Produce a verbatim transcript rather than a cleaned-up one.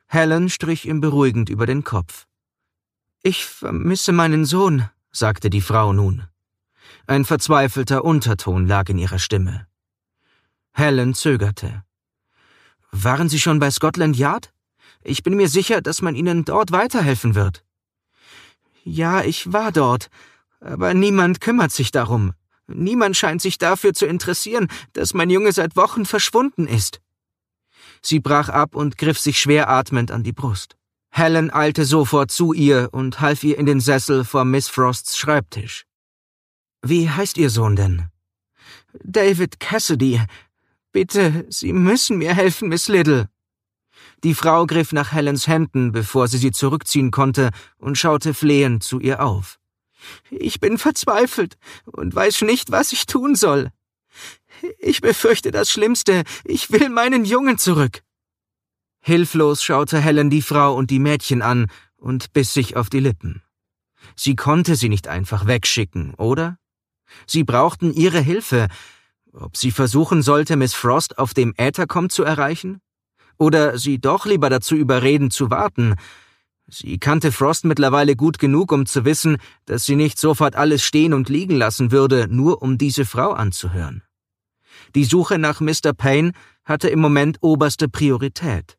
Helen strich ihm beruhigend über den Kopf. »Ich vermisse meinen Sohn«, sagte die Frau nun. Ein verzweifelter Unterton lag in ihrer Stimme. Helen zögerte. »Waren Sie schon bei Scotland Yard? Ich bin mir sicher, dass man Ihnen dort weiterhelfen wird.« »Ja, ich war dort, aber niemand kümmert sich darum. Niemand scheint sich dafür zu interessieren, dass mein Junge seit Wochen verschwunden ist.« Sie brach ab und griff sich schwer atmend an die Brust. Helen eilte sofort zu ihr und half ihr in den Sessel vor Miss Frosts Schreibtisch. »Wie heißt Ihr Sohn denn?« »David Cassidy. Bitte, Sie müssen mir helfen, Miss Liddle.« Die Frau griff nach Helens Händen, bevor sie sie zurückziehen konnte, und schaute flehend zu ihr auf. »Ich bin verzweifelt und weiß nicht, was ich tun soll. Ich befürchte das Schlimmste. Ich will meinen Jungen zurück.« Hilflos schaute Helen die Frau und die Mädchen an und biss sich auf die Lippen. Sie konnte sie nicht einfach wegschicken, oder? Sie brauchten ihre Hilfe. Ob sie versuchen sollte, Miss Frost auf dem Äthercom zu erreichen? Oder sie doch lieber dazu überreden, zu warten? Sie kannte Frost mittlerweile gut genug, um zu wissen, dass sie nicht sofort alles stehen und liegen lassen würde, nur um diese Frau anzuhören. Die Suche nach Mister Payne hatte im Moment oberste Priorität.